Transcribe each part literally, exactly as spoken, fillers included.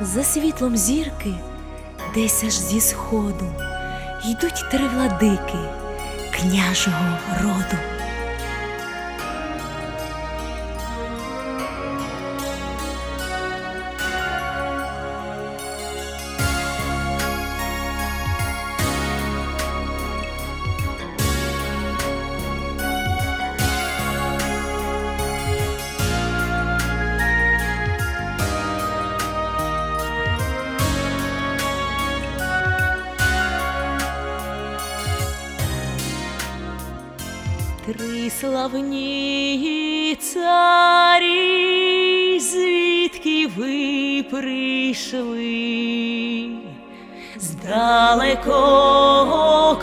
За світлом зірки, десь аж зі сходу, йдуть три владики княжого роду. Три славні царі, звідки ви прийшли? З далекого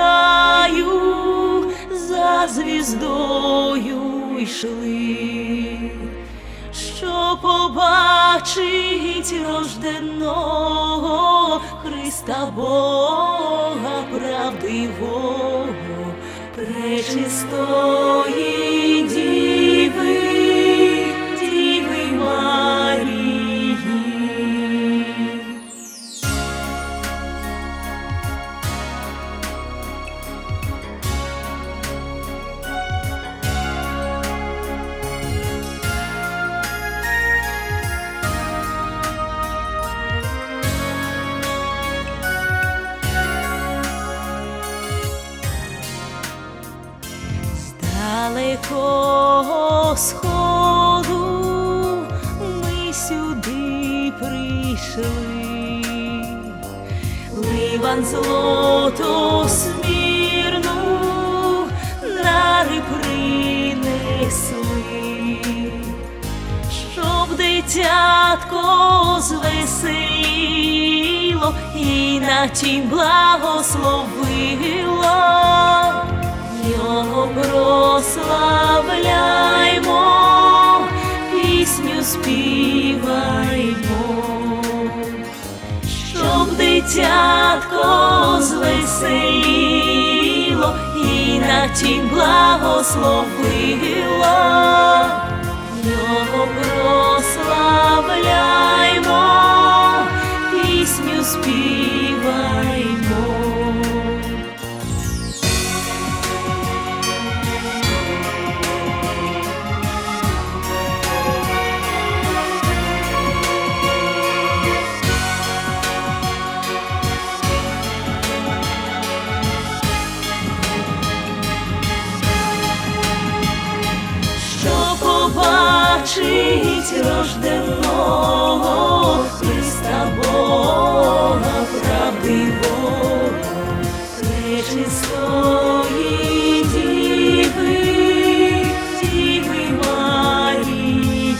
краю за звіздою йшли, що побачить рожденого Христа Бога правдивого, пречистої Діви, Діви Марії. Далекого сходу ми сюди прийшли, Ливан злото смірну дари принесли, щоб дитятко звеселіло і на тім благословило. Його прославляймо, пісню співаймо, щоб дитятко звеселіло і на тім благословило. Його прославляймо, пісню співаймо. Побачить рожденого Христа Бога правдивого, пречистої Діви, Діви Марії,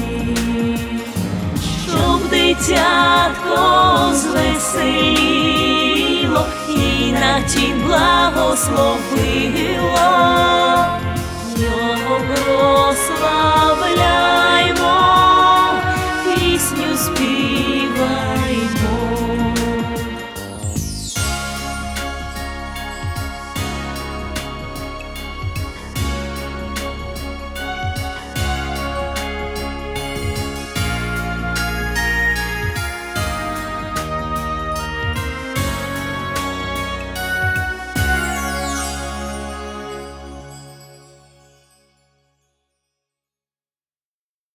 щоб дитятко звеселіло і на тім благословило.